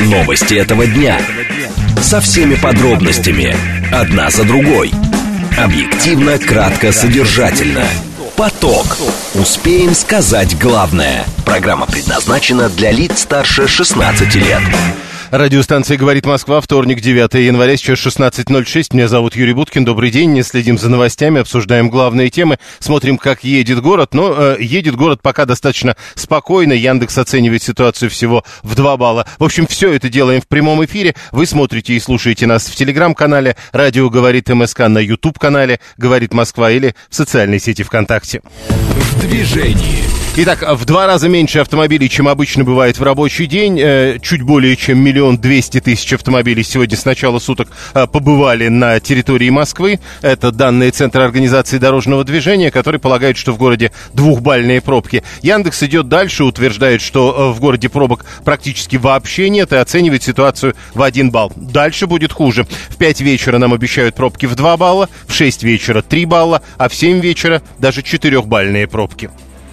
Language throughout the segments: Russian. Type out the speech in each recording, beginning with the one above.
Новости этого дня. Со всеми подробностями. Одна за другой. Объективно, кратко, содержательно. Поток. Успеем сказать главное. Программа предназначена для лиц старше 16 лет. Радиостанция «Говорит Москва», вторник, 9 января, сейчас 16:06. Меня зовут Юрий Буткин. Добрый день. Не следим за новостями, обсуждаем главные темы. Смотрим, как едет город. Но едет город пока достаточно спокойно. Яндекс оценивает ситуацию всего в 2 балла. В общем, все это делаем в прямом эфире. Вы смотрите и слушаете нас в телеграм-канале «Радио говорит МСК», на YouTube-канале «Говорит Москва» или в социальной сети ВКонтакте. В движении. Итак, в 2 раза меньше автомобилей, чем обычно бывает в рабочий день. Чуть более чем 1 200 000 автомобилей сегодня с начала суток побывали на территории Москвы. Это данные Центра организации дорожного движения, который полагает, что в городе 2-бальные пробки. Яндекс идет дальше, утверждает, что в городе пробок практически вообще нет и оценивает ситуацию в 1 балл. Дальше будет хуже. В 5 вечера нам обещают пробки в 2 балла, в 6 вечера 3 балла, а в 7 вечера даже 4-бальные пробки.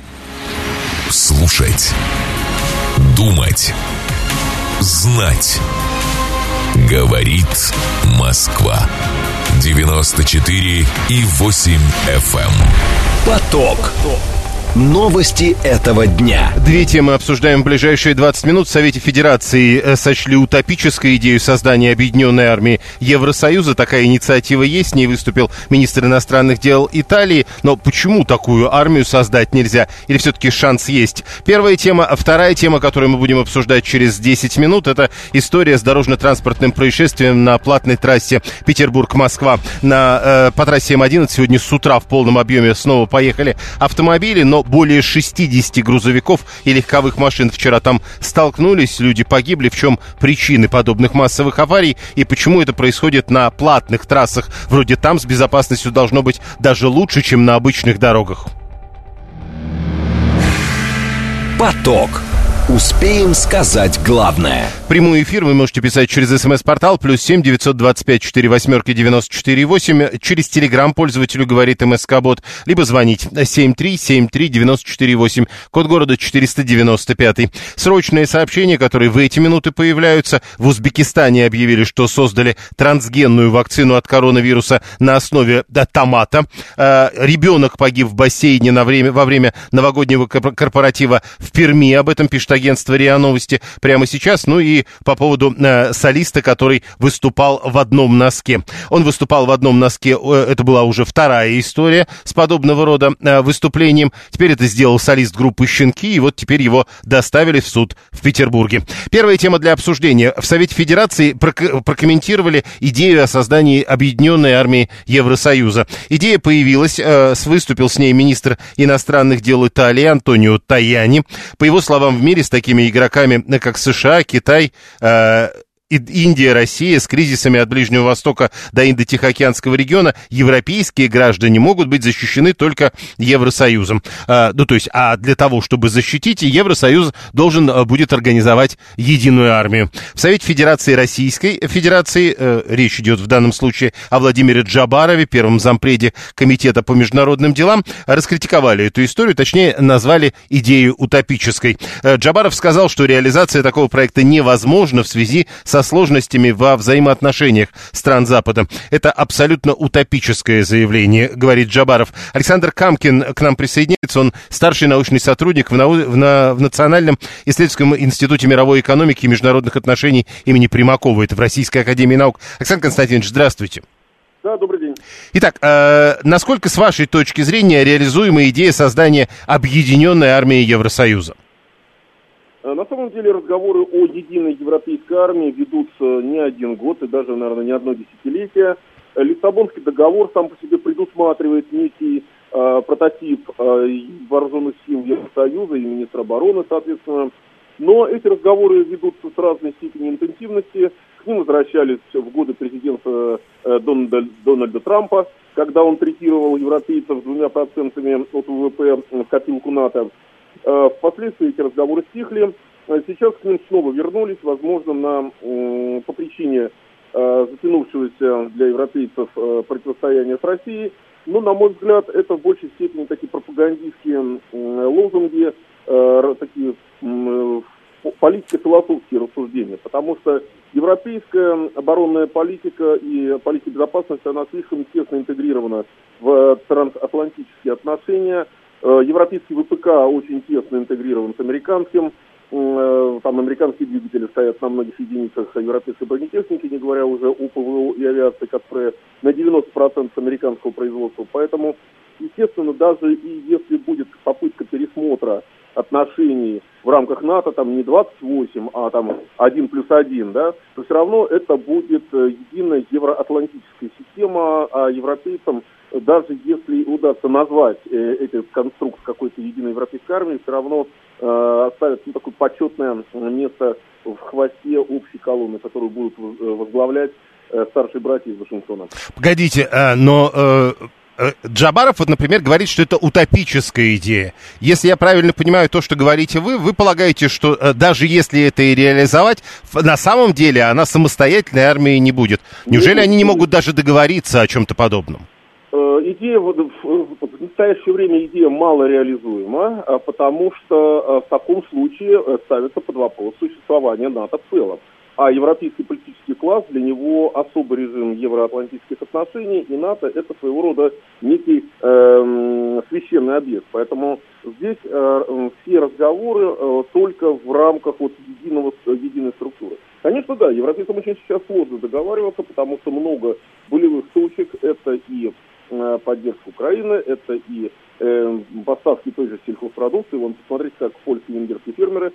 Слушать, думать, знать. Говорит Москва. 94,8 FM. Поток. Новости этого дня. 2 темы обсуждаем в ближайшие 20 минут. В Совете Федерации сочли утопической идею создания объединенной армии Евросоюза. Такая инициатива есть. С ней выступил министр иностранных дел Италии. Но почему такую армию создать нельзя? Или все-таки шанс есть? Первая тема. Вторая тема, которую мы будем обсуждать через 10 минут, это история с дорожно-транспортным происшествием на платной трассе Петербург-Москва. По трассе М11 сегодня с утра в полном объеме снова поехали автомобили, но более 60 грузовиков и легковых машин вчера там столкнулись, люди погибли. В чем причины подобных массовых аварий и почему это происходит на платных трассах? Вроде там с безопасностью должно быть даже лучше, чем на обычных дорогах. Поток. Успеем сказать главное. Прямой эфир вы можете писать через СМС-портал +7 925 48 94 8, через Телеграм пользователю «Говорит МСК-бот», либо звонить 7373 94 8, код города 495. Срочные сообщения, которые в эти минуты появляются. В Узбекистане объявили, что создали трансгенную вакцину от коронавируса на основе томата. Ребенок погиб в бассейне во время новогоднего корпоратива в Перми. Об этом пишет агентство РИА Новости прямо сейчас. Ну и по поводу солиста, который выступал в одном носке. Он выступал в одном носке, это была уже вторая история с подобного рода выступлением. Теперь это сделал солист группы «Щенки», и вот теперь его доставили в суд в Петербурге. Первая тема для обсуждения. В Совете Федерации прокомментировали идею о создании объединенной армии Евросоюза. Идея появилась, выступил с ней министр иностранных дел Италии Антонио Таяни. По его словам, в мире с такими игроками, как США, Китай, Индия, Россия, с кризисами от Ближнего Востока до Индо-Тихоокеанского региона, европейские граждане могут быть защищены только Евросоюзом. А для того, чтобы защитить, Евросоюз должен будет организовать единую армию. В Совете Федерации Российской Федерации, речь идет в данном случае о Владимире Джабарове, первом зампреде Комитета по международным делам, раскритиковали эту историю, точнее, назвали идею утопической. Джабаров сказал, что реализация такого проекта невозможна в связи со сложностями во взаимоотношениях стран Запада. Это абсолютно утопическое заявление, говорит Джабаров. Александр Камкин к нам присоединяется. Он старший научный сотрудник в Национальном исследовательском институте мировой экономики и международных отношений имени Примакова. Это в Российской академии наук. Александр Константинович, здравствуйте. Да, добрый день. Итак, насколько, с вашей точки зрения, реализуема идея создания объединенной армии Евросоюза? На самом деле разговоры о единой европейской армии ведутся не 1 год и даже, наверное, не 1 десятилетие. Лиссабонский договор сам по себе предусматривает некий прототип вооруженных сил Евросоюза и министра обороны, соответственно. Но эти разговоры ведутся с разной степенью интенсивности. К ним возвращались в годы президентства Дональда Трампа, когда он третировал европейцев 2% от ВВП в копилку НАТО. Впоследствии эти разговоры стихли. Сейчас к ним снова вернулись, возможно, по причине затянувшегося для европейцев противостояния с Россией. Но, на мой взгляд, это в большей степени такие пропагандистские лозунги, такие политико-философские рассуждения, потому что европейская оборонная политика и политика безопасности, она слишком тесно интегрирована в трансатлантические отношения. Европейский ВПК очень тесно интегрирован с американским. Там американские двигатели стоят на многих единицах европейской бронетехники, не говоря уже о ПВО и авиации, которая на 90% американского производства. Поэтому, естественно, даже и если будет попытка пересмотра отношений в рамках НАТО, там не 28, а там 1+1, да, то все равно это будет единая евроатлантическая система, а европейцам, даже если удастся назвать этот конструкт какой-то единой европейской армии, все равно оставят такое почетное место в хвосте общей колонны, которую будут возглавлять старшие братья из Вашингтона. Погодите, но Джабаров, вот, например, говорит, что это утопическая идея. Если я правильно понимаю то, что говорите вы полагаете, что даже если это и реализовать, на самом деле она самостоятельной армией не будет. Неужели они не могут даже договориться о чем-то подобном? Идея, в настоящее время идея мало реализуема, потому что в таком случае ставится под вопрос существование НАТО в целом. А европейский политический класс, для него особый режим евроатлантических отношений, и НАТО это своего рода некий священный объект. Поэтому здесь все разговоры только в рамках единой структуры. Конечно, да, европейцам очень сейчас сложно договариваться, потому что много болевых точек, это и поддержка Украины, это и поставки той же сельхозпродукции. Вон, посмотрите, как польские и венгерские фермеры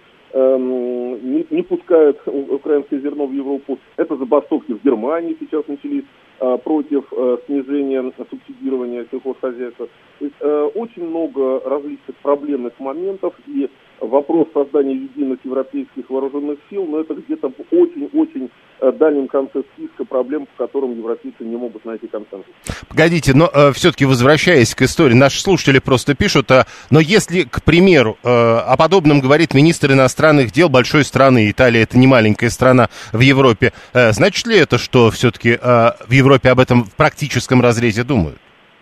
не пускают украинское зерно в Европу. Это забастовки в Германии сейчас начались против снижения субсидирования сельхозхозяйства. То есть очень много различных проблемных моментов, и вопрос создания единых европейских вооруженных сил, но это где-то в очень-очень дальнем конце списка проблем, по которым европейцы не могут найти консенсус. Погодите, но все-таки возвращаясь к истории, наши слушатели просто пишут, но если, к примеру, о подобном говорит министр иностранных дел большой страны, Италия это не маленькая страна в Европе, значит ли это, что все-таки в Европе об этом в практическом разрезе думают?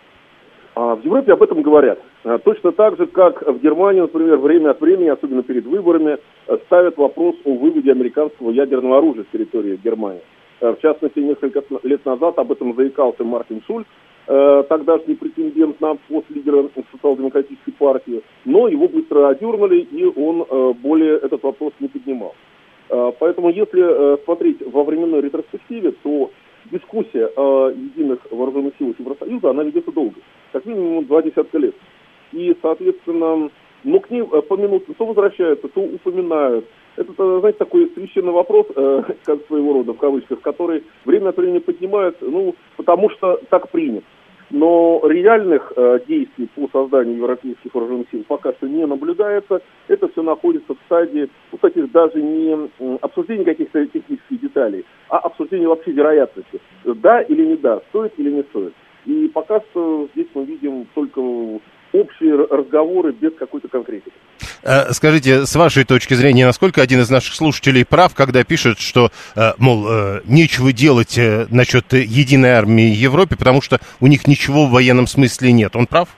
В Европе об этом говорят. Точно так же, как в Германии, например, время от времени, особенно перед выборами, ставят вопрос о выводе американского ядерного оружия с территории Германии. В частности, несколько лет назад об этом заикался Мартин Шульц, тогдашний претендент на пост лидера социал-демократической партии, но его быстро одернули, и он более этот вопрос не поднимал. Поэтому, если смотреть во временной ретроспективе, то дискуссия о единых вооруженных силах Евросоюза, она ведется долго, как минимум 20 лет. И, соответственно, к ней поминутно то возвращаются, то упоминают. Это, знаете, такой священный вопрос, как своего рода, в кавычках, который время от времени поднимается, потому что так принято. Но реальных действий по созданию европейских вооруженных сил пока что не наблюдается. Это все находится в стадии, кстати, даже не обсуждения каких-то технических деталей, а обсуждения вообще вероятности. Да или не да, стоит или не стоит. И пока что здесь мы видим только общие разговоры без какой-то конкретики. Скажите, с вашей точки зрения, насколько один из наших слушателей прав, когда пишет, что, нечего делать насчет единой армии в Европе, потому что у них ничего в военном смысле нет. Он прав?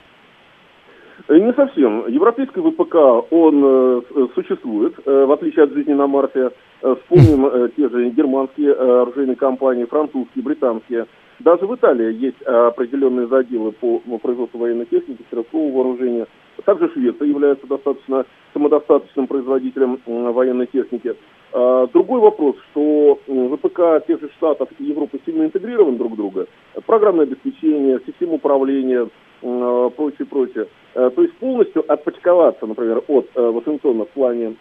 Не совсем. Европейский ВПК, он существует, в отличие от жизни на Марсе. Вспомним те же германские оружейные компании, французские, британские. Даже в Италии есть определенные заделы по производству военной техники, стрелкового вооружения. Также Швеция является достаточно самодостаточным производителем военной техники. Другой вопрос, что ВПК тех же Штатов и Европы сильно интегрированы друг в друга. Программное обеспечение, система управления, прочее. То есть полностью отпочковаться, например, от Вашингтона в плане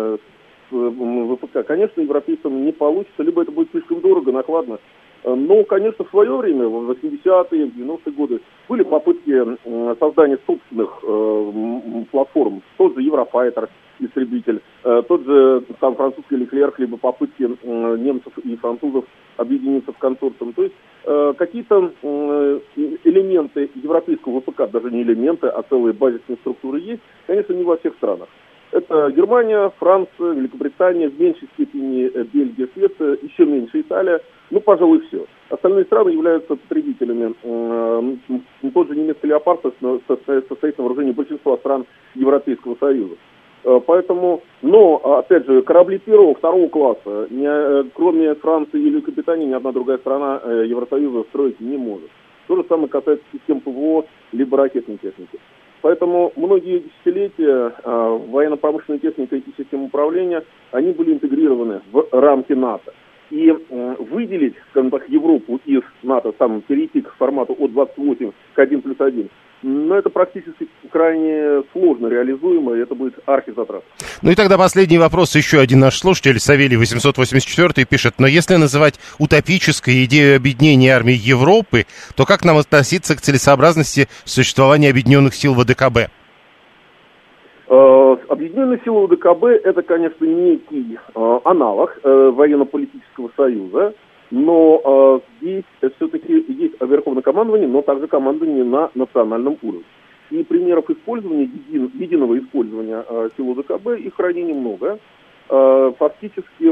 ВПК, конечно, европейцам не получится, либо это будет слишком дорого, накладно. Но, конечно, в свое время, в 80-е, в 90-е годы, были попытки создания собственных платформ. Тот же Eurofighter, истребитель, тот же там французский Leclerc, либо попытки немцев и французов объединиться в консорциум. То есть какие-то элементы европейского ВПК, даже не элементы, а целые базисные структуры есть, конечно, не во всех странах. Это Германия, Франция, Великобритания, в меньшей степени Бельгия, Швеция, еще меньше Италия. Пожалуй, все. Остальные страны являются потребителями. Тот же немецкий «Леопард» состоит на вооружении большинства стран Европейского Союза. Поэтому, но, опять же, корабли первого, второго класса, кроме Франции или Великобритании, ни одна другая страна Евросоюза строить не может. То же самое касается систем ПВО, либо ракетной техники. Поэтому многие десятилетия военно-промышленная техника и системы управления, они были интегрированы в рамки НАТО. И выделить, скажем так, Европу из НАТО, перейти к формату от 28 к 1+1, но это практически крайне сложно реализуемо, и это будет архизатрат. Ну и тогда последний вопрос. Еще один наш слушатель, Савелий 884, пишет: но если называть утопической идею объединения армии Европы, то как нам относиться к целесообразности существования объединенных сил ВДКБ? Объединенные силы ВДКБ – это, конечно, некий аналог военно-политического союза, но здесь все-таки есть верховное командование, но также командование на национальном уровне. И примеров использования, единого использования сил ВДКБ, их крайне немного. Фактически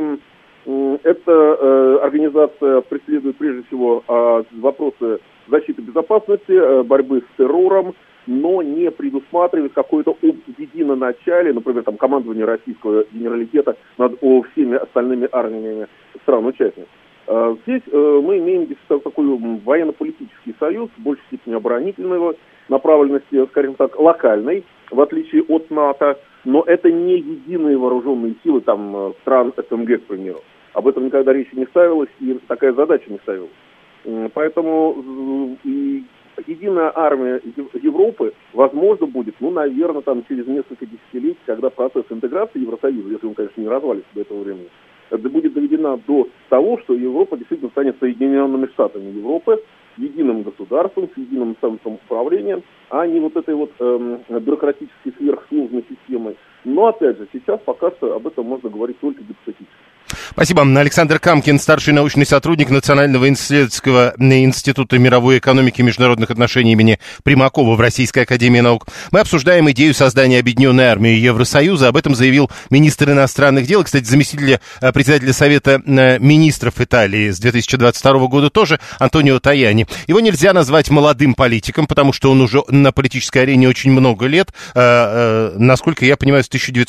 эта организация преследует прежде всего вопросы защиты безопасности, борьбы с террором, но не предусматривает какое-то единоначалие, например, командование российского генералитета над всеми остальными армиями стран-участниц. Здесь мы имеем такой военно-политический союз, в большей степени оборонительного направленности, скажем так, локальной, в отличие от НАТО, но это не единые вооруженные силы стран СНГ, к примеру. Об этом никогда речи не ставилось, и такая задача не ставилась. Поэтому единая армия Европы, возможно, будет, наверное, через несколько десятилетий, когда процесс интеграции Евросоюза, если он, конечно, не развалится до этого времени, будет доведена до того, что Европа действительно станет Соединенными Штатами Европы, единым государством, с единым самоуправлением, а не этой бюрократической сверхсложной системой. Но, опять же, сейчас пока что об этом можно говорить только гипотетически. Спасибо. Александр Камкин, старший научный сотрудник Национального исследовательского института мировой экономики и международных отношений имени Примакова в Российской академии наук. Мы обсуждаем идею создания объединенной армии Евросоюза. Об этом заявил министр иностранных дел, кстати, заместитель председателя Совета министров Италии с 2022 года тоже, Антонио Таяни. Его нельзя назвать молодым политиком, потому что он уже на политической арене очень много лет, насколько я понимаю, с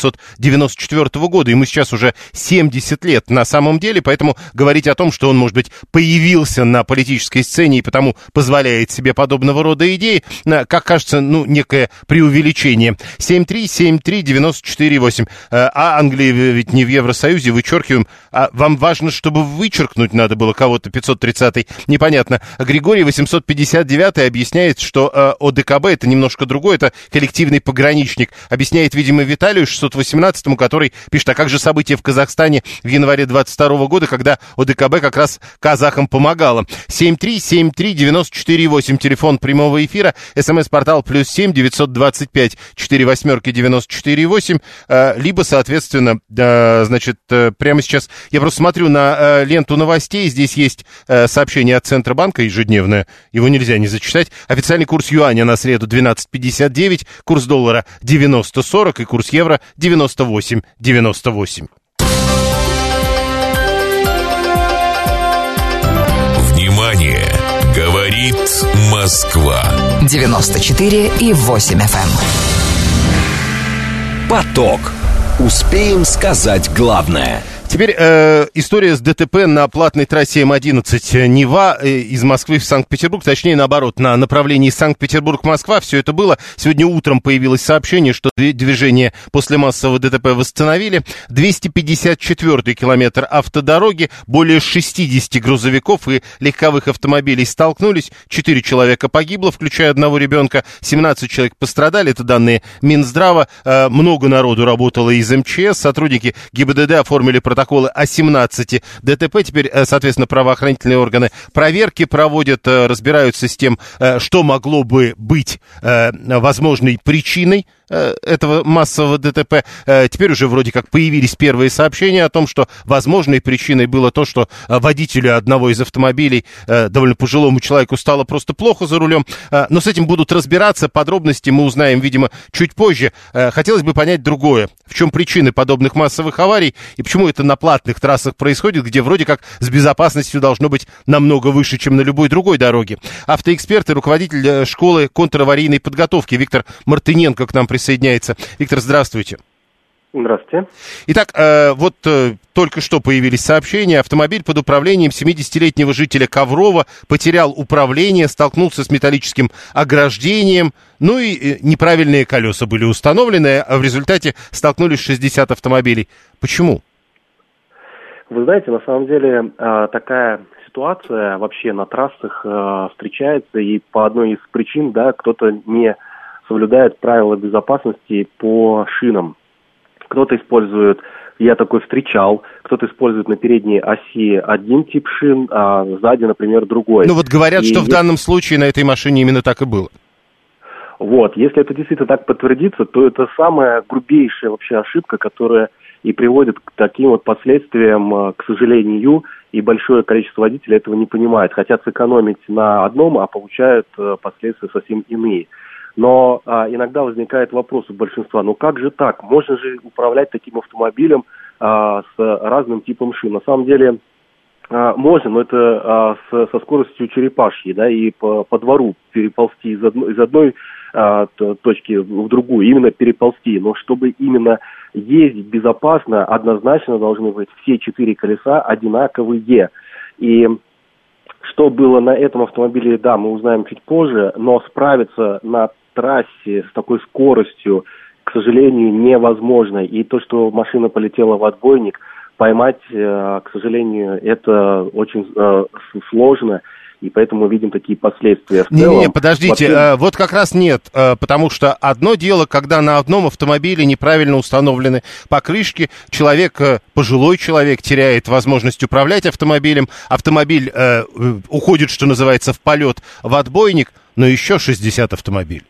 1994 года. Ему сейчас уже 70 лет на самом деле, поэтому говорить о том, что он, может быть, появился на политической сцене и потому позволяет себе подобного рода идеи, как кажется, некое преувеличение. 7373948. А Англия ведь не в Евросоюзе, вычеркиваем. А вам важно, чтобы вычеркнуть надо было кого-то, 530-й, непонятно. Григорий 859 объясняет, что ОДКБ это немножко другое, это коллективный пограничник. Объясняет, видимо, Виталию 618-му, который пишет: а как же события в Казахстане в январе 22 года, когда ОДКБ как раз казахам помогала. 7373948, телефон прямого эфира, смс-портал +7 925 48-94-8, либо, соответственно, прямо сейчас я просто смотрю на ленту новостей, здесь есть сообщение от Центробанка ежедневное, его нельзя не зачитать. Официальный курс юаня на среду 12.59, курс доллара 90.40 и курс евро 98.98. Внимание! Говорит Москва. 94,8 FM. Поток. Успеем сказать главное. Теперь история с ДТП на платной трассе М11 Нева из Москвы в Санкт-Петербург, точнее наоборот, на направлении Санкт-Петербург-Москва. Все это было. Сегодня утром появилось сообщение, что движение после массового ДТП восстановили. 254-й километр автодороги, более 60 грузовиков и легковых автомобилей столкнулись. 4 человека погибло, включая одного ребенка. 17 человек пострадали, это данные Минздрава. Много народу работало из МЧС. Сотрудники ГИБДД оформили протоколы о 17 ДТП. Теперь, соответственно, правоохранительные органы проверки проводят, разбираются с тем, что могло бы быть возможной причиной этого массового ДТП. Теперь уже вроде как появились первые сообщения о том, что возможной причиной было то, что водителю одного из автомобилей, довольно пожилому человеку, стало просто плохо за рулем. Но с этим будут разбираться. Подробности мы узнаем, видимо, чуть позже. Хотелось бы понять другое. В чем причины подобных массовых аварий и почему это на платных трассах происходит, где вроде как с безопасностью должно быть намного выше, чем на любой другой дороге. Автоэксперт и руководитель школы контраварийной подготовки Виктор Мартыненко к нам присоединяется. Виктор, здравствуйте. Здравствуйте. Итак, только что появились сообщения. Автомобиль под управлением 70-летнего жителя Коврова потерял управление, столкнулся с металлическим ограждением, ну и неправильные колеса были установлены, а в результате столкнулись 60 автомобилей. Почему? Вы знаете, на самом деле такая ситуация вообще на трассах встречается, и по одной из причин, да, кто-то не соблюдает правила безопасности по шинам. Кто-то использует, я такой встречал, кто-то использует на передней оси один тип шин, а сзади, например, другой. Ну вот говорят, что в данном случае на этой машине именно так и было. Вот, если это действительно так подтвердится, то это самая грубейшая вообще ошибка, которая и приводит к таким вот последствиям, к сожалению, и большое количество водителей этого не понимает. Хотят сэкономить на одном, а получают последствия совсем иные. Но иногда возникает вопрос у большинства, ну как же так? Можно же управлять таким автомобилем с разным типом шин. На самом деле можно, но это со скоростью черепашьей, да, и по двору переползти из одной точки в другую, именно переползти. Но чтобы именно ездить безопасно, однозначно должны быть все 4 колеса одинаковые. И что было на этом автомобиле, да, мы узнаем чуть позже, но справиться на трассе с такой скоростью, к сожалению, невозможно. И то, что машина полетела в отбойник, поймать, к сожалению, это очень сложно. И поэтому мы видим такие последствия. Не, подождите, вот как раз нет, потому что одно дело, когда на одном автомобиле неправильно установлены покрышки, пожилой человек теряет возможность управлять автомобилем, автомобиль уходит, что называется, в полет, в отбойник, но еще 60 автомобилей.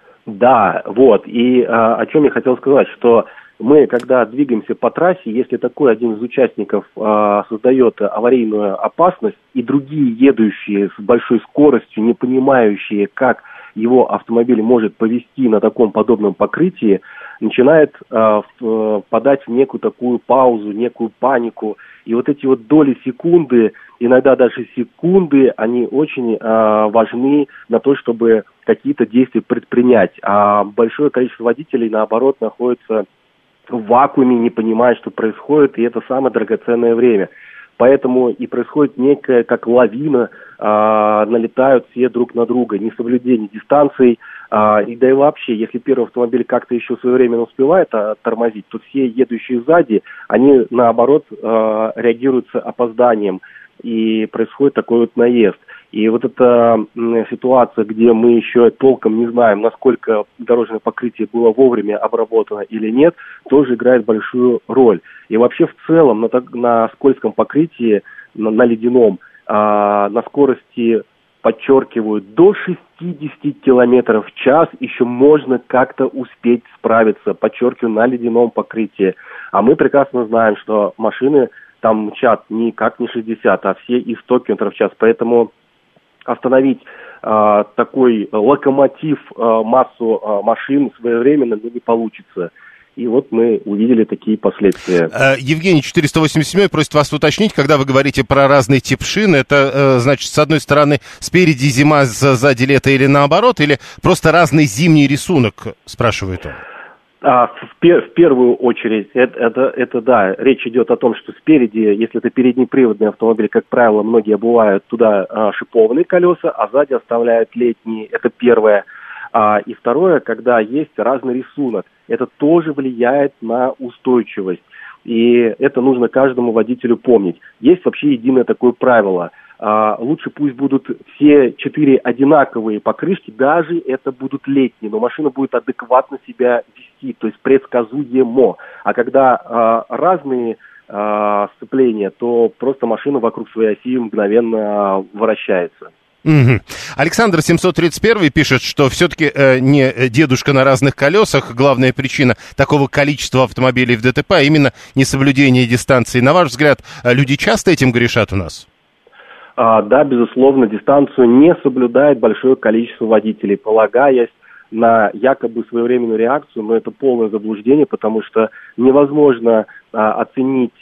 Да, вот, и о чем я хотел сказать, что мы, когда двигаемся по трассе, если такой один из участников создает аварийную опасность, и другие едущие с большой скоростью, не понимающие, как его автомобиль может повести на таком подобном покрытии, начинает впадать в некую такую паузу, некую панику. И вот эти вот доли секунды, иногда даже секунды, они очень важны на то, чтобы какие-то действия предпринять. А большое количество водителей, наоборот, находится в вакууме, не понимая, что происходит, и это самое драгоценное время. Поэтому и происходит некая, как лавина, налетают все друг на друга, несоблюдение дистанций, и да и вообще, если первый автомобиль как-то еще своевременно успевает тормозить, то все едущие сзади, они наоборот реагируют с опозданием, и происходит такой вот наезд. И вот эта ситуация, где мы еще толком не знаем, насколько дорожное покрытие было вовремя обработано или нет, тоже играет большую роль. И вообще в целом на скользком покрытии, на ледяном, на скорости, подчеркиваю, до 60 километров в час еще можно как-то успеть справиться, подчеркиваю, на ледяном покрытии. А мы прекрасно знаем, что машины там мчат никак не 60, а все и 100 километров в час. Поэтому остановить такой локомотив, массу машин своевременно не получится. И вот мы увидели такие последствия. Евгений 487 просит вас уточнить, когда вы говорите про разный тип шин, это значит, с одной стороны, спереди зима, сзади лето или наоборот, или просто разный зимний рисунок, спрашивает он? В первую очередь, это да, речь идет о том, что спереди, если это переднеприводный автомобиль, как правило, многие обувают туда шипованные колеса, а сзади оставляют летние, это первое. И второе, когда есть разный рисунок, это тоже влияет на устойчивость. И это нужно каждому водителю помнить. Есть вообще единое такое правило. Лучше пусть будут все 4 одинаковые покрышки, даже это будут летние, но машина будет адекватно себя вести, то есть предсказуемо. А когда разные сцепления, то просто машина вокруг своей оси мгновенно вращается. Угу. Александр 731 пишет, что все-таки не дедушка на разных колесах главная причина такого количества автомобилей в ДТП, а именно несоблюдение дистанции. На ваш взгляд, люди часто этим грешат у нас? Да, безусловно, дистанцию не соблюдает большое количество водителей, полагаясь на якобы своевременную реакцию, но это полное заблуждение, потому что невозможно оценить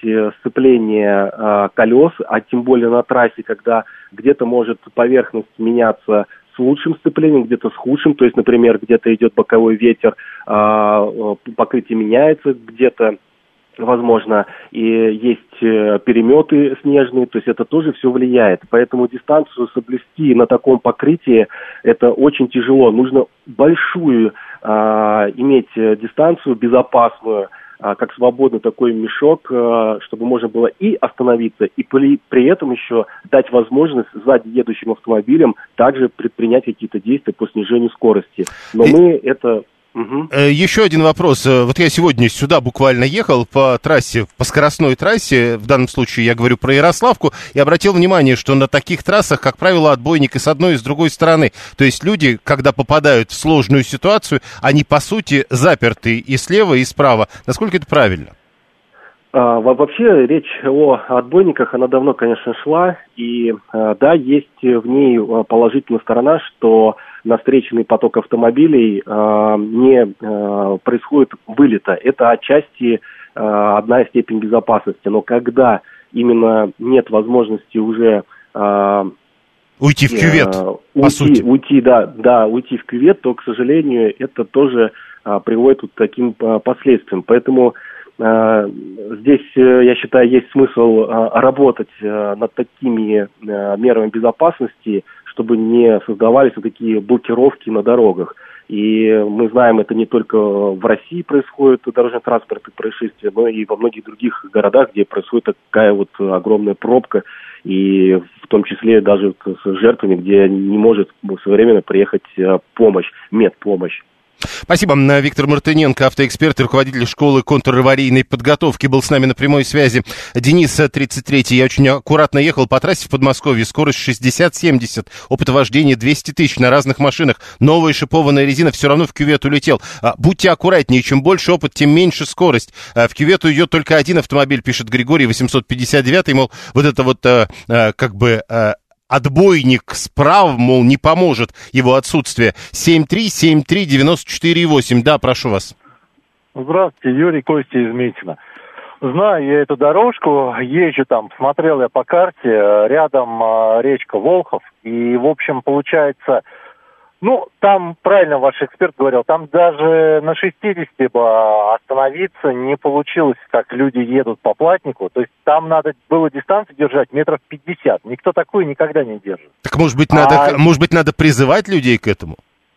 сцепление колес, а тем более на трассе, когда где-то может поверхность меняться с лучшим сцеплением, где-то с худшим. То есть, например, где-то идет боковой ветер, покрытие меняется, где-то, возможно, и есть переметы снежные, то есть это тоже все влияет. Поэтому дистанцию соблюсти на таком покрытии это очень тяжело. Нужно большую иметь дистанцию безопасную, как свободный такой мешок, чтобы можно было и остановиться, и при этом еще дать возможность сзади едущим автомобилям также предпринять какие-то действия по снижению скорости. Но мы это... Еще один вопрос. Вот я сегодня сюда буквально ехал по трассе, по скоростной трассе, в данном случае я говорю про Ярославку, и обратил внимание, что на таких трассах, как правило, отбойник и с одной, и с другой стороны. То есть люди, когда попадают в сложную ситуацию, они, по сути, заперты и слева, и справа. Насколько это правильно? Вообще речь о отбойниках, она давно, конечно, шла, и да, есть в ней положительная сторона, что на встречный поток автомобилей не происходит вылета. Это отчасти одна степень безопасности, но когда именно нет возможности уже... уйти в кювет, по сути. Уйти в кювет, то, к сожалению, это тоже приводит к таким последствиям. Поэтому здесь, я считаю, есть смысл работать над такими мерами безопасности, чтобы не создавались вот такие блокировки на дорогах. И мы знаем, это не только в России происходит дорожно-транспортные происшествия, но и во многих других городах, где происходит такая вот огромная пробка, и в том числе даже с жертвами, где не может своевременно приехать помощь, медпомощь. Спасибо. Виктор Мартыненко, автоэксперт и руководитель школы контраварийной подготовки, был с нами на прямой связи. Денис, 33-й. Я очень аккуратно ехал по трассе в Подмосковье. Скорость 60-70. Опыт вождения 200 тысяч на разных машинах. Новая шипованная резина, все равно в кювет улетел. Будьте аккуратнее. Чем больше опыт, тем меньше скорость. В кювет уйдет только один автомобиль, пишет Григорий, 859-й. Мол, вот это вот отбойник справа, мол, не поможет его отсутствие. 7373948. Да, прошу вас. Здравствуйте, Юрий, Костя из Митина. Знаю я эту дорожку, езжу там, смотрел я по карте, рядом речка Волхов, и, в общем, получается, там, правильно ваш эксперт говорил, там даже на 60 бы остановиться не получилось, как люди едут по платнику. То есть там надо было дистанцию держать метров 50. Никто такую никогда не держит. Так, может быть, надо призывать людей к этому?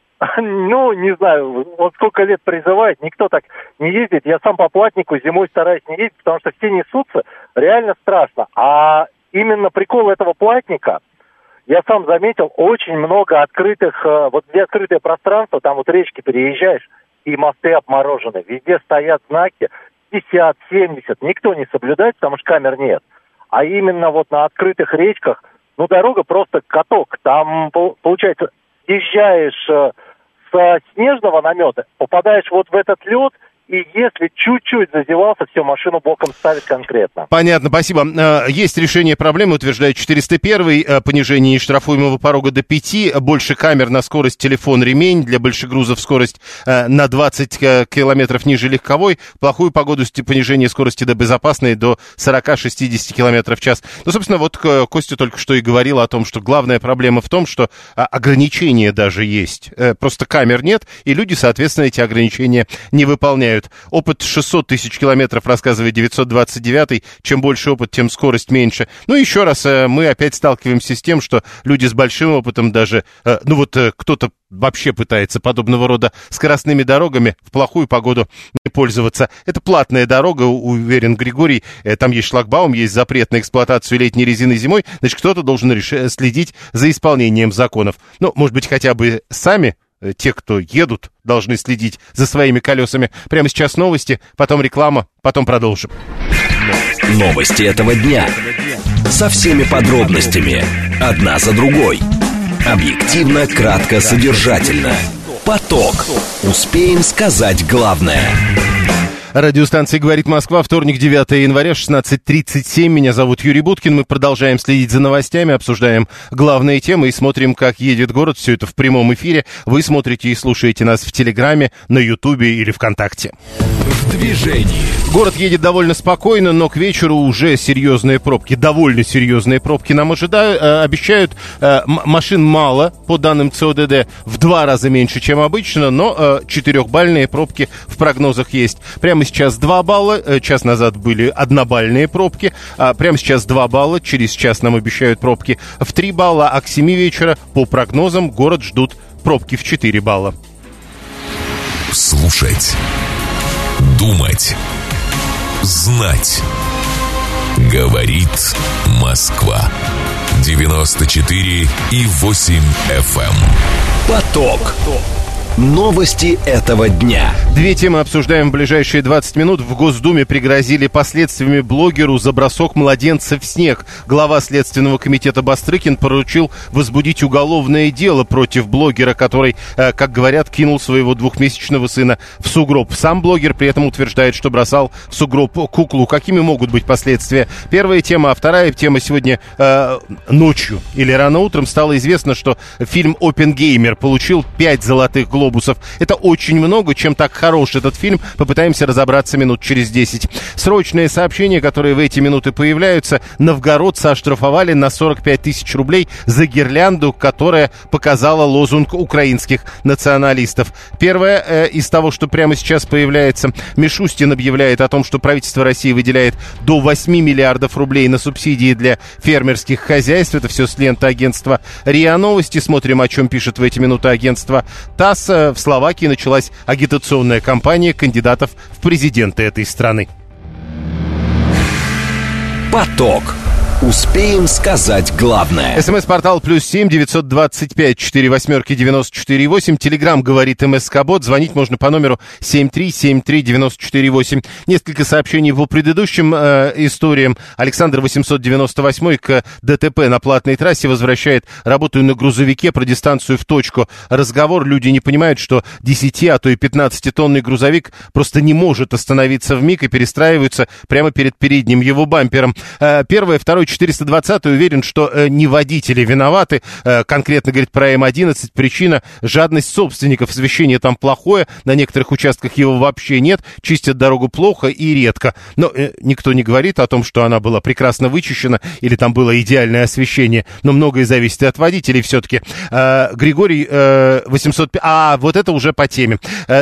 Не знаю, вот сколько лет призывает, никто так не ездит. Я сам по платнику зимой стараюсь не ездить, потому что все несутся, реально страшно. А именно прикол этого платника... Я сам заметил, очень много открытых, вот где открытое пространство, там вот речки переезжаешь, и мосты обморожены. Везде стоят знаки 50, 70, никто не соблюдает, потому что камер нет. А именно вот на открытых речках, дорога просто каток. Там, получается, езжаешь с снежного намета, попадаешь вот в этот лед, и если чуть-чуть зазевался, все, машину боком ставит конкретно. Понятно, спасибо. Есть решение проблемы, утверждает 401-й. Понижение нештрафуемого порога до 5. Больше камер на скорость телефон-ремень. Для большегрузов скорость на 20 километров ниже легковой. В плохую погоду понижение скорости до безопасной до 40-60 километров в час. Собственно, вот Костя только что и говорил о том, что главная проблема в том, что ограничения даже есть. Просто камер нет, и люди, соответственно, эти ограничения не выполняют. Опыт 600 тысяч километров, рассказывает 929-й. Чем больше опыт, тем скорость меньше. Еще раз, мы опять сталкиваемся с тем, что люди с большим опытом даже, кто-то вообще пытается подобного рода скоростными дорогами в плохую погоду не пользоваться. Это платная дорога, уверен Григорий. Там есть шлагбаум, есть запрет на эксплуатацию летней резины зимой. Значит, кто-то должен следить за исполнением законов. Может быть, хотя бы сами те, кто едут, должны следить за своими колесами. Прямо сейчас новости, потом реклама, потом продолжим. Новости этого дня. Со всеми подробностями. Одна за другой. Объективно, кратко, содержательно. Поток. Успеем сказать главное. Радиостанция «Говорит Москва», вторник, 9 января, 16:37. Меня зовут Юрий Буткин. Мы продолжаем следить за новостями, обсуждаем главные темы и смотрим, как едет город. Все это в прямом эфире. Вы смотрите и слушаете нас в Телеграме, на Ютубе или ВКонтакте. движении. Город едет довольно спокойно, но к вечеру уже серьезные пробки, довольно серьезные пробки нам обещают. Машин мало, по данным ЦОДД, в 2 раза меньше, чем обычно, но 4-бальные пробки в прогнозах есть. Прямо сейчас 2 балла, час назад были 1-бальные пробки, прямо сейчас 2 балла, через час нам обещают пробки в 3 балла, а к 7 вечера, по прогнозам, город ждут пробки в 4 балла. Слушать, думать, знать. Говорит Москва. 94,8 FM. Поток. Новости этого дня. 2 темы обсуждаем в ближайшие 20 минут. В Госдуме пригрозили последствиями блогеру за бросок младенца в снег. Глава Следственного комитета Бастрыкин поручил возбудить уголовное дело против блогера, который, как говорят, кинул своего 2-месячного сына в сугроб. Сам блогер при этом утверждает, что бросал в сугроб куклу. Какими могут быть последствия? Первая тема, а вторая тема сегодня ночью или рано утром стало известно, что фильм «Оппенгеймер» получил 5 золотых глобусов. Это очень много. Чем так хорош этот фильм, попытаемся разобраться минут через 10. Срочные сообщения, которые в эти минуты появляются. Новгородца оштрафовали на 45 тысяч рублей за гирлянду, которая показала лозунг украинских националистов. Первое из того, что прямо сейчас появляется. Мишустин объявляет о том, что правительство России выделяет до 8 миллиардов рублей на субсидии для фермерских хозяйств. Это все с ленты агентства РИА Новости. Смотрим, о чем пишет в эти минуты агентство ТАСС. В Словакии началась агитационная кампания кандидатов в президенты этой страны. Поток. Успеем сказать главное. СМС-портал +7 925 48 94 8. Телеграм говорит МСК-бот. Звонить можно по номеру 7373948. Несколько сообщений по предыдущим историям. Александр 898 к ДТП на платной трассе возвращает. Работаю на грузовике про дистанцию в точку. Разговор. Люди не понимают, что 10, а то и 15-тонный грузовик просто не может остановиться вмиг и перестраиваются прямо перед передним его бампером. Первое, второе, 420 уверен, что не водители виноваты. Конкретно говорит про М11. Причина — жадность собственников. Освещение там плохое, на некоторых участках его вообще нет. Чистят дорогу плохо и редко. Но никто не говорит о том, что она была прекрасно вычищена или там было идеальное освещение. Но многое зависит от водителей все-таки. Григорий 800... вот это уже по теме.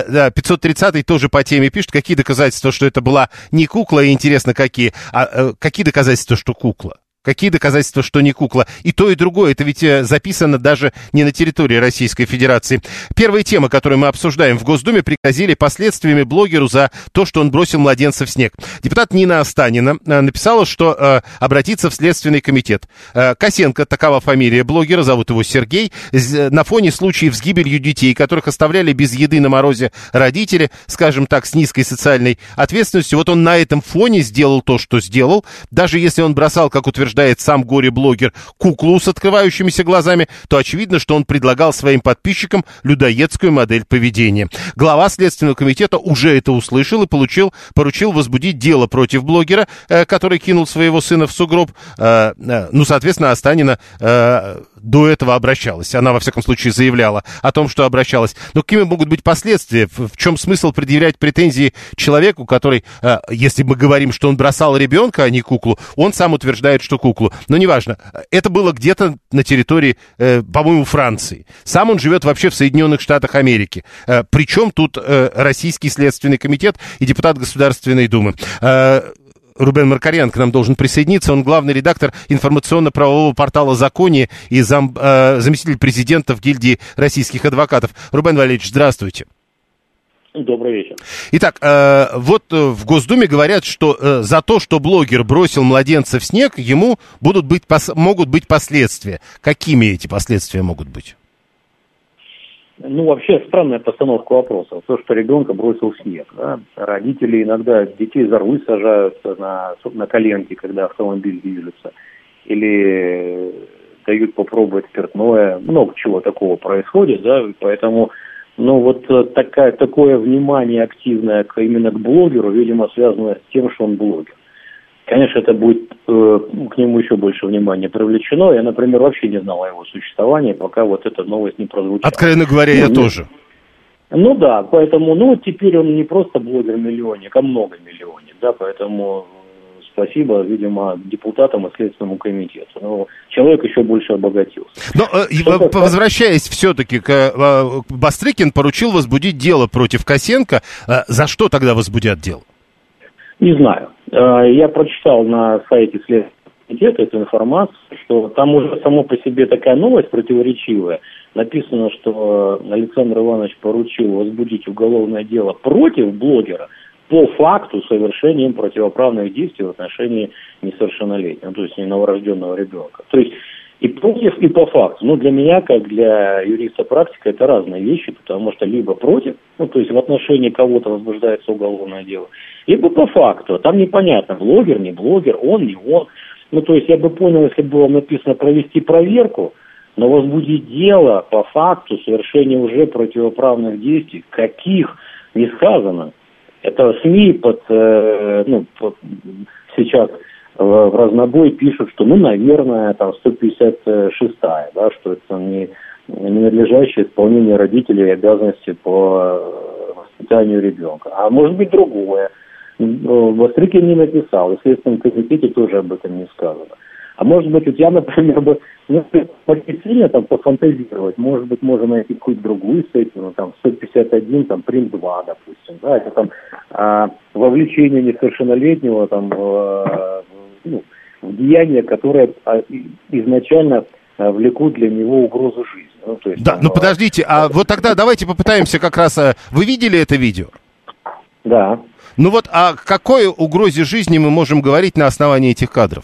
530 тоже по теме пишет. Какие доказательства, что это была не кукла? И интересно, какие? Какие доказательства, что кукла? Какие доказательства, что не кукла? И то, и другое. Это ведь записано даже не на территории Российской Федерации. Первая тема, которую мы обсуждаем. В Госдуме пригрозили последствиями блогеру за то, что он бросил младенца в снег. Депутат Нина Останина написала, что обратится в Следственный комитет. Косенко, такова фамилия блогера, зовут его Сергей. На фоне случаев с гибелью детей, которых оставляли без еды на морозе родители, скажем так, с низкой социальной ответственностью, вот он на этом фоне сделал то, что сделал. Даже если он бросал, как утверждает сам горе-блогер, куклу с открывающимися глазами, то очевидно, что он предлагал своим подписчикам людоедскую модель поведения. Глава Следственного комитета уже это услышал и поручил возбудить дело против блогера, который кинул своего сына в сугроб. Соответственно, Останина до этого обращалась. Она, во всяком случае, заявляла о том, что обращалась. Но какими могут быть последствия? В чем смысл предъявлять претензии человеку, который, если мы говорим, что он бросал ребенка, а не куклу, он сам утверждает, что куклу. Но неважно. Это было где-то на территории, по-моему, Франции. Сам он живет вообще в Соединенных Штатах Америки. Причем тут Российский Следственный комитет и депутат Государственной Думы. Рубен Маркарян к нам должен присоединиться. Он главный редактор информационно-правового портала «Законие» и заместитель президента в гильдии российских адвокатов. Рубен Валерьевич, здравствуйте. Добрый вечер. Итак, вот в Госдуме говорят, что за то, что блогер бросил младенца в снег, ему могут быть последствия. Какими эти последствия могут быть? Вообще странная постановка вопроса. То, что ребенка бросил в снег. Да? Родители иногда детей за руль сажаются на коленки, когда автомобиль движется. Или дают попробовать спиртное. Много чего такого происходит, да, поэтому... такое внимание активное именно к блогеру, видимо, связано с тем, что он блогер. Конечно, это будет к нему еще больше внимания привлечено. Я, например, вообще не знал о его существовании, пока вот эта новость не прозвучала. Откровенно говоря, я тоже. Ну да, поэтому, ну вот теперь он не просто блогер-миллионник, а многомиллионник, да, поэтому спасибо, видимо, депутатам и Следственному комитету. Но человек еще больше обогатился. Но, возвращаясь все-таки к Бастрыкин поручил возбудить дело против Косенко. За что тогда возбудят дело? Не знаю. Я прочитал на сайте Следственного комитета эту информацию, что там уже само по себе такая новость противоречивая. Написано, что Александр Иванович поручил возбудить уголовное дело против блогера по факту совершения им противоправных действий в отношении несовершеннолетнего, то есть новорожденного ребенка. То есть и против, и по факту. Ну, для меня, как для юриста практика, это разные вещи, потому что либо против, ну, то есть в отношении кого-то возбуждается уголовное дело, либо по факту. Там непонятно, блогер, не блогер, он, не он. Ну, то есть я бы понял, если было написано провести проверку, но возбудить дело по факту совершения уже противоправных действий, каких не сказано. Это СМИ сейчас в разнобой пишут, что, ну, наверное, там 156-я, да, что это не ненадлежащее исполнение родителей обязанностей по воспитанию ребенка. А может быть другое. Бастрыкин не написал, и в Следственном комитете тоже об этом не сказано. А может быть, вот я, например, сильно там пофантазировать, может быть, можно найти какую-то другую статью, ну, там, 151, там, прим. 2, допустим, да, это там вовлечение несовершеннолетнего, там, в деяния, которые изначально влекут для него угрозу жизни. Ну, то есть, да, ну подождите, а вот тогда давайте попытаемся как раз... Вы видели это видео? Да. Ну вот, о какой угрозе жизни мы можем говорить на основании этих кадров?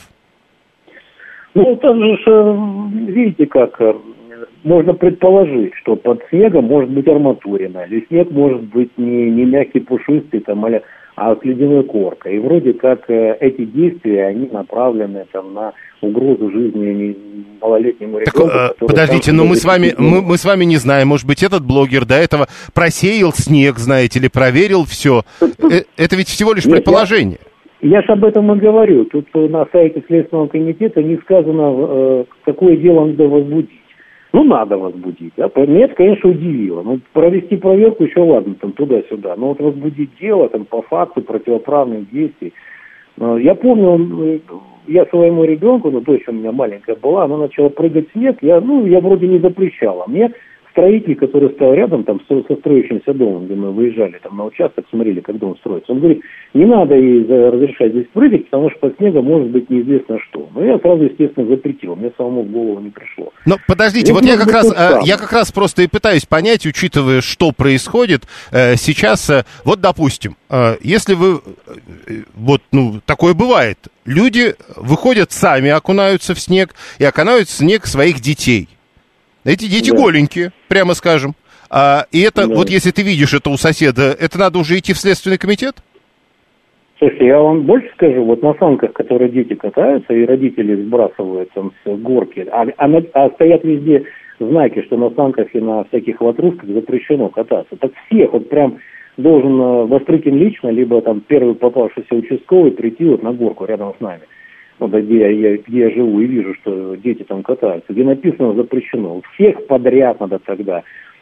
Ну, там же, видите, как можно предположить, что под снегом может быть арматурина, или снег может быть не мягкий, пушистый, там, а с ледяной коркой. И вроде как эти действия, они направлены там, на угрозу жизни малолетнему ребенку. Так, подождите, но мы с вами не знаем, может быть, этот блогер до этого просеял снег, знаете ли, проверил все. Это ведь всего лишь предположение. Я же об этом и говорю. Тут на сайте Следственного комитета не сказано, какое дело надо возбудить. Ну, надо возбудить. Да? Меня это, конечно, удивило. Ну, провести проверку еще ладно, там, туда-сюда. Но вот возбудить дело там, по факту противоправных действий. Я помню, я своему ребенку, ну, дочь у меня маленькая была, она начала прыгать в снег. Я вроде не запрещал. А мне строитель, который стоял рядом там, со строящимся домом, где мы выезжали там, на участок, смотрели, как дом строится, он говорит, не надо ей разрешать здесь прыгать, потому что под снегом может быть неизвестно что. Но я сразу, естественно, запретил, мне самому в голову не пришло. Но подождите, вот я как раз просто и пытаюсь понять, учитывая, что происходит сейчас, вот допустим, если вы, вот, ну, такое бывает, люди выходят сами, окунаются в снег и окунают в снег своих детей. Эти дети голенькие, прямо скажем. И это, вот если ты видишь это у соседа, это надо уже идти в Следственный комитет? Слушайте, я вам больше скажу, вот на санках, которые дети катаются, и родители сбрасывают там с горки, а стоят везде знаки, что на санках и на всяких ватрушках запрещено кататься. Так всех, вот прям должен Бастрыкин лично, либо там первый попавшийся участковый прийти вот на горку рядом с нами. Ну, да, где я живу и вижу, что дети там катаются, где написано запрещено. Всех подряд надо тогда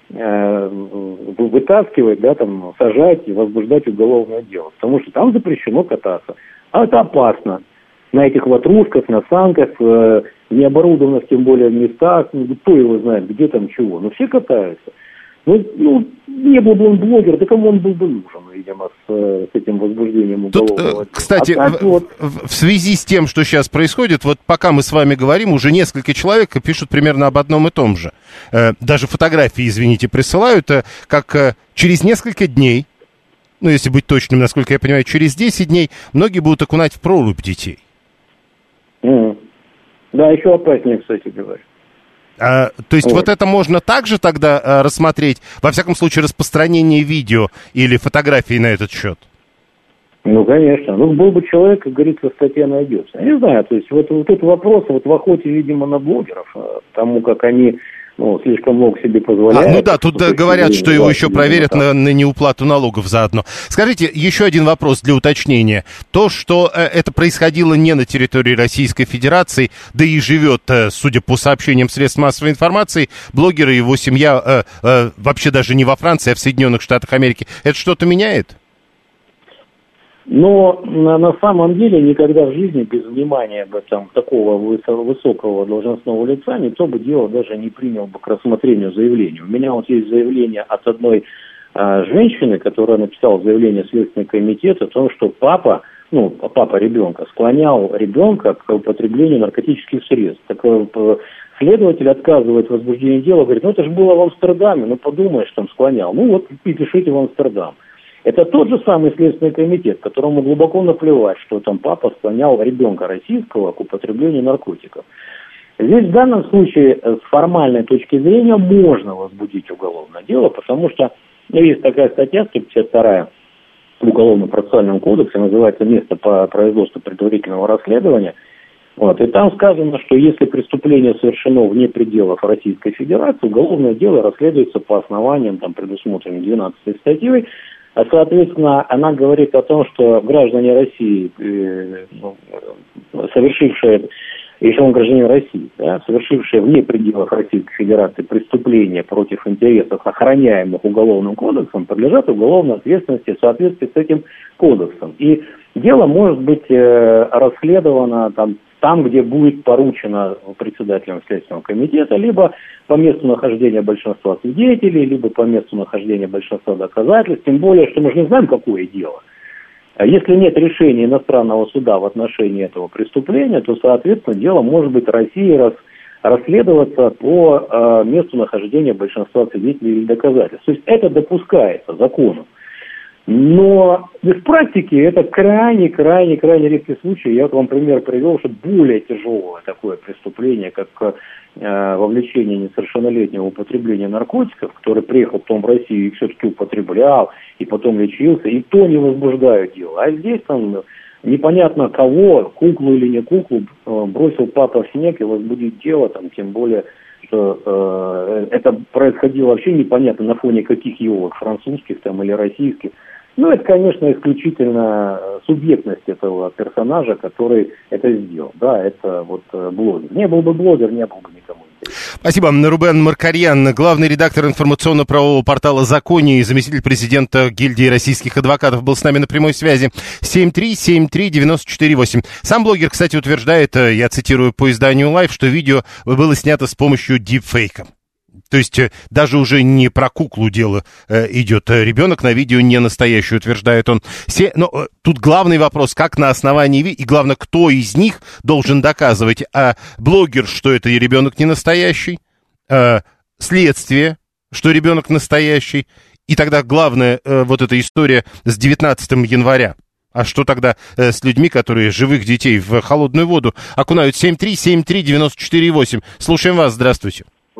вытаскивать, да, там, сажать и возбуждать уголовное дело. Потому что там запрещено кататься. А это опасно. На этих ватрушках, на санках, необорудованных, тем более, местах, кто его знает, где там чего. Но все катаются. Ну, не был бы он блогер, да кому он был бы нужен, видимо, с этим возбуждением уголовного дела. Кстати, в связи с тем, что сейчас происходит, вот пока мы с вами говорим, уже несколько человек пишут примерно об одном и том же. Даже фотографии, извините, присылают, как через несколько дней, ну, если быть точным, насколько я понимаю, через 10 дней, многие будут окунать в прорубь детей. Да, еще опаснее, кстати говоря. То есть вот это можно также тогда рассмотреть, во всяком случае, распространение видео или фотографий на этот счет? Ну, конечно. Ну, был бы человек, как говорится, статья найдется. Я не знаю, то есть вот этот вопрос вот в охоте, видимо, на блогеров, тому, как они слишком много себе позволяет. Тут говорят, что его еще проверят на неуплату налогов заодно. Скажите, еще один вопрос для уточнения. То, что это происходило не на территории Российской Федерации, да и живет, судя по сообщениям средств массовой информации, блогер и его семья вообще даже не во Франции, а в Соединенных Штатах Америки, это что-то меняет? Но на самом деле никогда в жизни без внимания такого высокого должностного лица никто бы дело даже не принял бы к рассмотрению заявления. У меня есть заявление от одной женщины, которая написала заявление в Следственный комитет о том, что папа ребенка склонял ребенка к употреблению наркотических средств. Так следователь отказывает в возбуждении дела, говорит, это же было в Амстердаме, подумаешь, там склонял. И пишите в Амстердам. Это тот же самый Следственный комитет, которому глубоко наплевать, что там папа склонял ребенка российского к употреблению наркотиков. Здесь в данном случае с формальной точки зрения можно возбудить уголовное дело, потому что есть такая статья 152 в Уголовно-процессуальном кодексе, называется «Место по производству предварительного расследования». И там сказано, что если преступление совершено вне пределов Российской Федерации, уголовное дело расследуется по основаниям, предусмотренным 12 статьей. Соответственно, она говорит о том, что граждане России, совершившие, если он гражданин России, совершившие вне пределов Российской Федерации преступления против интересов, охраняемых Уголовным кодексом, подлежат уголовной ответственности в соответствии с этим кодексом. И дело может быть расследовано там, где будет поручено председателем Следственного комитета, либо по месту нахождения большинства свидетелей, либо по месту нахождения большинства доказательств, тем более, что мы же не знаем, какое дело. Если нет решения иностранного суда в отношении этого преступления, то, соответственно, дело может быть России расследоваться по месту нахождения большинства свидетелей или доказательств. То есть это допускается законом. Но в практике это крайне редкий случай. Я вам пример привел, что более тяжелое такое преступление, как вовлечение несовершеннолетнего в употребление наркотиков, который приехал потом в Россию и все-таки употреблял, и потом лечился, и то не возбуждают дело. А здесь непонятно кого, куклу или не куклу, бросил папа в снег и возбудить дело, тем более, что это происходило вообще непонятно на фоне каких елок, французских или российских. Это, конечно, исключительно субъектность этого персонажа, который это сделал. Да, это блогер. Не был бы блогер, не был бы никому интересен. Спасибо. Рубен Маркарьян, главный редактор информационно-правового портала «Законе» и заместитель президента гильдии российских адвокатов, был с нами на прямой связи. 7373948. Сам блогер, кстати, утверждает, я цитирую по изданию Life, что видео было снято с помощью дипфейка. То есть даже уже не про куклу дело идет. Ребенок на видео не настоящий, утверждает он. Но тут главный вопрос, как на основании и главное, кто из них должен доказывать, блогер, что это ребенок не настоящий, следствие, что ребенок настоящий, и тогда главная эта история с 19 января. А что тогда с людьми, которые живых детей в холодную воду окунают? 7373948. Слушаем вас, здравствуйте.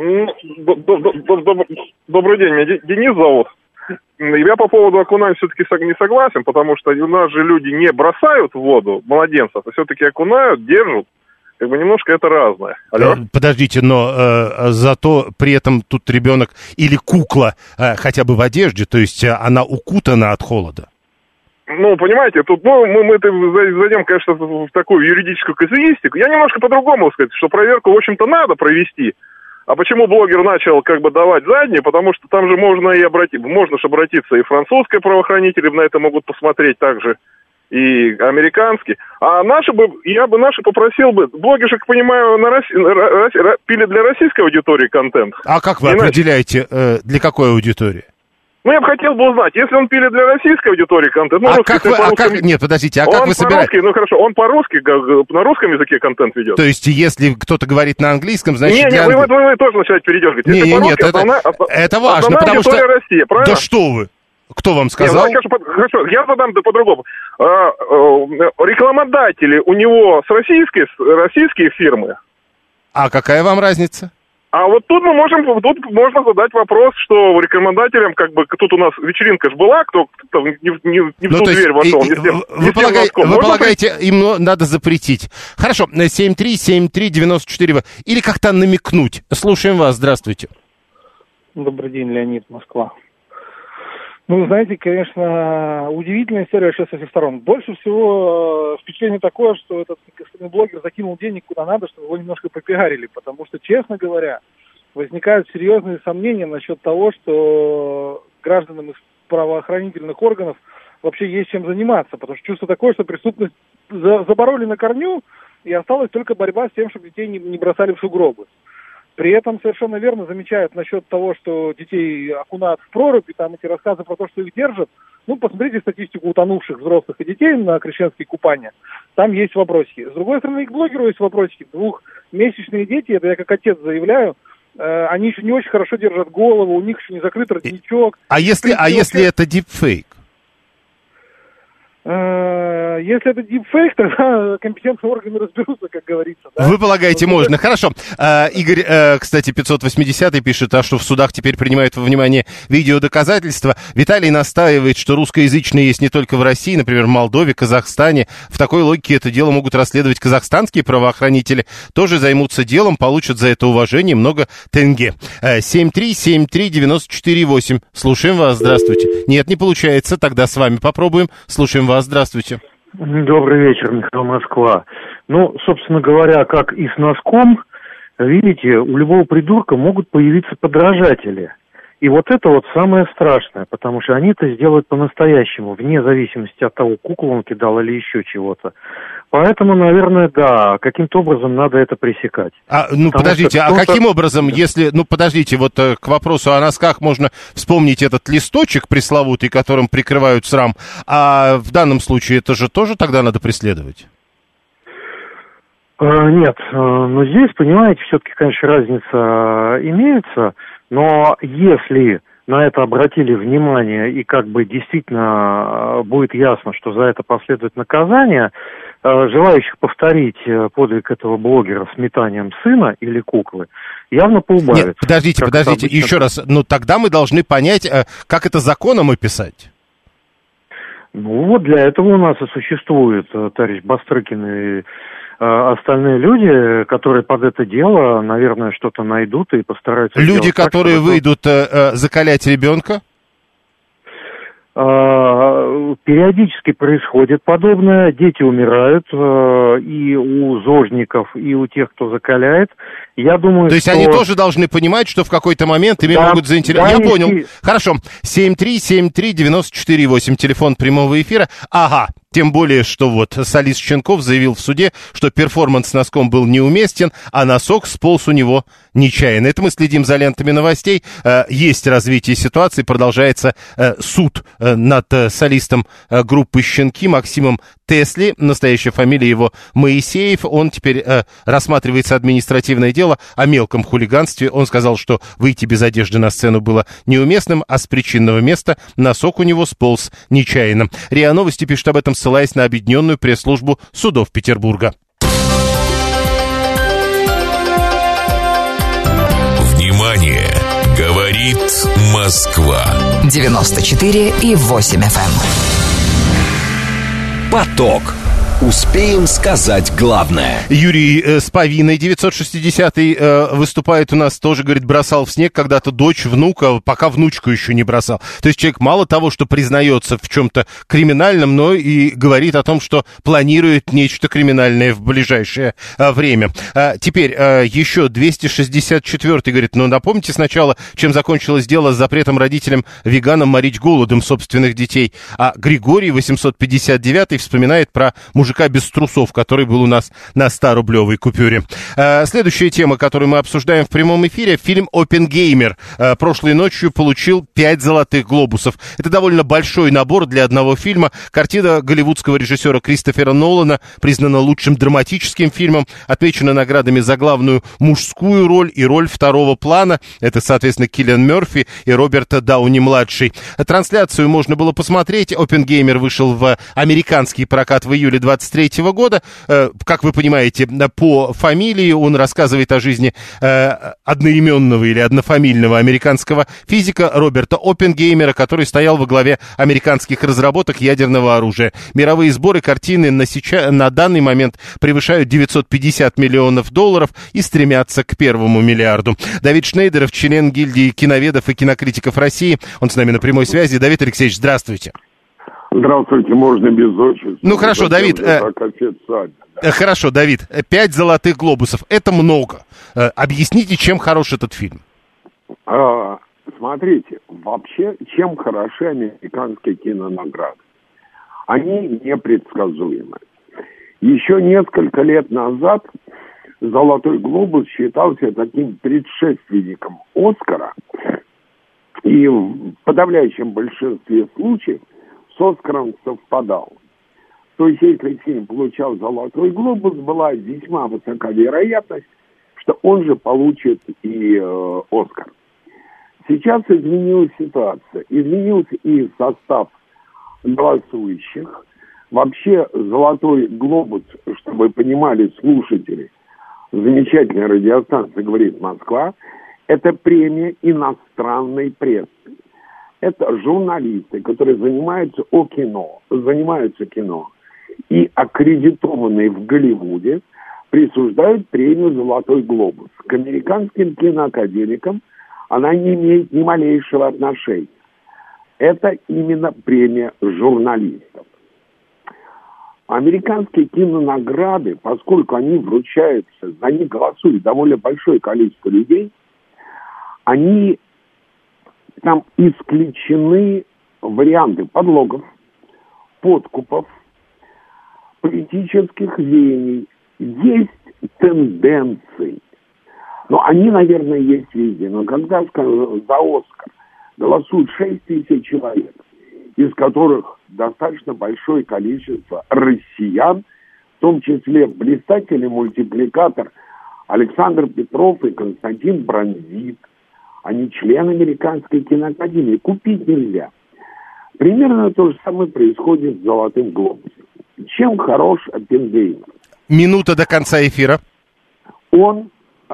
Добрый день, меня Денис зовут. Я по поводу окунания все-таки не согласен, потому что у нас же люди не бросают в воду младенцев, а все-таки окунают, держат. Немножко это разное. Алло? Подождите, но зато при этом тут ребенок или кукла хотя бы в одежде, то есть она укутана от холода. Понимаете, тут мы зайдем, конечно, в такую юридическую казуистику. Я немножко по-другому сказать, что проверку, в общем-то, надо провести. А почему блогер начал давать задние? Потому что там же можно обратиться и французские правоохранители на это могут посмотреть также, и американские. А я бы попросил бы, блогеры, как понимаю, пили для российской аудитории контент. А как вы определяете, для какой аудитории? Я бы хотел бы узнать, если он пилит для российской аудитории контент... Нет, подождите, как вы собираетесь? Он по-русски, на русском языке контент ведет. То есть, если кто-то говорит на английском, значит... Вы тоже начинаете передергивать. Нет, это важно, потому что... России, правильно? Да что вы! Кто вам сказал? Хорошо, я задам по-другому. Рекламодатели у него российские фирмы. А какая вам разница? А вот тут можно задать вопрос, что рекомендателям, как бы, тут у нас вечеринка же была, кто не в ту дверь вошел. Вы полагаете, им надо запретить? Хорошо, 7373948. Или как-то намекнуть. Слушаем вас, здравствуйте. Добрый день, Леонид, Москва. Ну, знаете, конечно, удивительная история вообще со всех сторон. Больше всего впечатление такое, что этот блогер закинул денег куда надо, чтобы его немножко попиарили, потому что, честно говоря, возникают серьезные сомнения насчет того, что гражданам из правоохранительных органов вообще есть чем заниматься, потому что чувство такое, что преступность забороли на корню, и осталась только борьба с тем, чтобы детей не бросали в сугробы. При этом совершенно верно замечают насчет того, что детей окунают в прорубь, и там эти рассказы про то, что их держат. Ну, посмотрите статистику утонувших взрослых и детей на крещенские купания. Там есть вопросики. С другой стороны, и к блогеру есть вопросики. Двухмесячные дети, это я как отец заявляю, они еще не очень хорошо держат голову, у них еще не закрыт родничок. А если это дипфейк? Если это дипфейк, тогда компетентные органы разберутся, как говорится. Да? Вы полагаете, можно. Хорошо. Игорь, кстати, 580 пишет, что в судах теперь принимают во внимание видеодоказательства. Виталий настаивает, что русскоязычные есть не только в России, например, в Молдове, Казахстане. В такой логике это дело могут расследовать казахстанские правоохранители. Тоже займутся делом, получат за это уважение много тенге. 7373948. Слушаем вас, здравствуйте. Нет, не получается, тогда с вами попробуем. Слушаем вас, здравствуйте. Добрый вечер, Михаил, Москва. Ну, собственно говоря, как и с носком, видите, у любого придурка могут появиться подражатели. И вот это вот самое страшное, потому что они это сделают по-настоящему, вне зависимости от того, куклу он кидал или еще чего-то. Поэтому, наверное, да, каким-то образом надо это пресекать. Подождите, каким образом, если, вот к вопросу о носках можно вспомнить этот листочек пресловутый, которым прикрывают срам, а в данном случае это же тоже тогда надо преследовать? Нет, но здесь, понимаете, все-таки, конечно, разница имеется, но если на это обратили внимание и как бы действительно будет ясно, что за это последует наказание, желающих повторить подвиг этого блогера с метанием сына или куклы явно поубавится. Нет, подождите, еще раз, тогда мы должны понять, как это законом описать. Ну вот для этого у нас и существует товарищ Бастрыкин и остальные люди, которые под это дело, наверное, что-то найдут и постараются... Люди, которые выйдут закалять ребенка? Периодически происходит подобное. Дети умирают и у зожников, и у тех, кто закаляет. Я думаю, То есть они тоже должны понимать, что в какой-то момент ими могут заинтересовать. Я понял. Хорошо. 7373948, телефон прямого эфира. Ага. Тем более, что вот солист Щенков заявил в суде, что перформанс с носком был неуместен, а носок сполз у него нечаянно. Это мы следим за лентами новостей. Есть развитие ситуации, продолжается суд над солистом группы «Щенки» Максимом Тесли. Настоящая фамилия его Моисеев. Он теперь рассматривается административное дело о мелком хулиганстве. Он сказал, что выйти без одежды на сцену было неуместным, а с причинного места носок у него сполз нечаянно. РИА Новости пишет об этом, ссылаясь на объединенную пресс-службу судов Петербурга. Внимание! Говорит Москва. 94,8 FM. Поток. Успеем сказать главное. Юрий с Павиной, 960-й, выступает у нас, тоже, говорит, бросал в снег когда-то дочь, внука, пока внучку еще не бросал. То есть человек мало того, что признается в чем-то криминальном, но и говорит о том, что планирует нечто криминальное в ближайшее время. Теперь еще 264-й, говорит, напомните сначала, чем закончилось дело с запретом родителям-веганам морить голодом собственных детей. А Григорий, 859-й, вспоминает про мужика без трусов, который был у нас на 100-рублевой купюре. Следующая тема, которую мы обсуждаем в прямом эфире, фильм «Оппенгеймер». Прошлой ночью получил 5 золотых глобусов. Это довольно большой набор для одного фильма. Картина голливудского режиссера Кристофера Нолана признана лучшим драматическим фильмом, отмечена наградами за главную мужскую роль и роль второго плана. Это, соответственно, Киллиан Мерфи и Роберт Дауни-младший. Трансляцию можно было посмотреть. «Оппенгеймер» вышел в американский прокат в июле 2020 23 года. Как вы понимаете, по фамилии он рассказывает о жизни одноименного или однофамильного американского физика Роберта Оппенгеймера, который стоял во главе американских разработок ядерного оружия. Мировые сборы картины на данный момент превышают $950 миллионов и стремятся к первому миллиарду. Давид Шнейдеров, член гильдии киноведов и кинокритиков России. Он с нами на прямой связи. Давид Алексеевич, здравствуйте. Здравствуйте, можно без отчества. Ну хорошо, Давид. Хорошо, Давид. 5 золотых глобусов. Это много. Объясните, чем хорош этот фильм. Смотрите, вообще, чем хороши американские кинонаграды? Они непредсказуемы. Еще несколько лет назад «Золотой глобус» считался таким предшественником «Оскара», и в подавляющем большинстве случаев с «Оскаром» совпадал. То есть, если фильм получал «Золотой глобус», была весьма высока вероятность, что он же получит и «Оскар». Сейчас изменилась ситуация. Изменился и состав голосующих. Вообще, «Золотой глобус», чтобы понимали слушатели, замечательная радиостанция «Говорит Москва», это премия иностранной прессы. Это журналисты, которые занимаются кино, и аккредитованные в Голливуде присуждают премию «Золотой глобус». К американским киноакадемикам она не имеет ни малейшего отношения. Это именно премия журналистов. Американские кинонаграды, поскольку они вручаются, за них голосует довольно большое количество людей, они там исключены варианты подлогов, подкупов, политических веяний. Есть тенденции, но они, наверное, есть везде. Но когда, скажем, за «Оскар» голосуют 6 тысяч человек, из которых достаточно большое количество россиян, в том числе блистательный мультипликатор Александр Петров и Константин Бронзит, они члены Американской киноакадемии, купить нельзя. Примерно то же самое происходит с «Золотым глобусом». Чем хорош Оппенгеймер? Минута до конца эфира. Он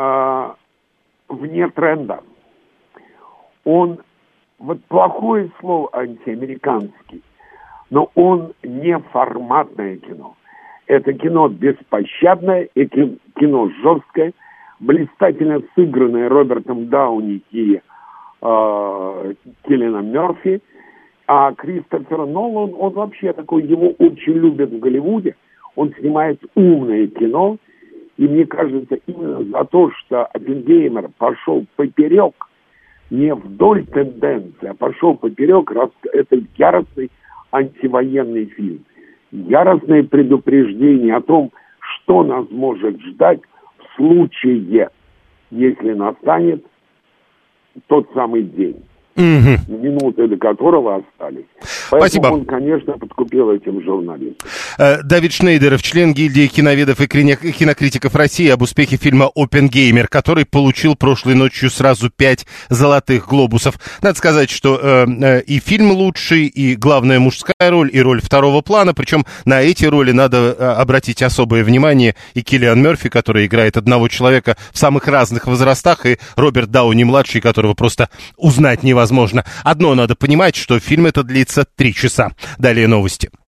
вне тренда. Он, вот плохое слово антиамериканский, но он не форматное кино. Это кино беспощадное, это кино жесткое, блистательно сыгранное Робертом Дауни и Киллианом Мерфи. А Кристофер Нолан, он вообще такой, его очень любят в Голливуде. Он снимает умное кино. И мне кажется, именно за то, что Оппенгеймер пошел поперек, не вдоль тенденции, а пошел поперек, это яростный антивоенный фильм. Яростное предупреждение о том, что нас может ждать в случае, если настанет тот самый день. Минуты до которого остались. Поэтому Спасибо. Он, конечно, подкупил этим журналистов. Давид Шнейдеров, член гильдии киноведов и кинокритиков России, об успехе фильма «Оппенгеймер», который получил прошлой ночью сразу 5 золотых глобусов. Надо сказать, что и фильм лучший, и главная мужская роль, и роль второго плана. Причем на эти роли надо обратить особое внимание. И Киллиан Мерфи, который играет одного человека в самых разных возрастах, и Роберт Дауни-младший, которого просто узнать невозможно. Одно надо понимать, что фильм этот длится 3 часа. Далее новости.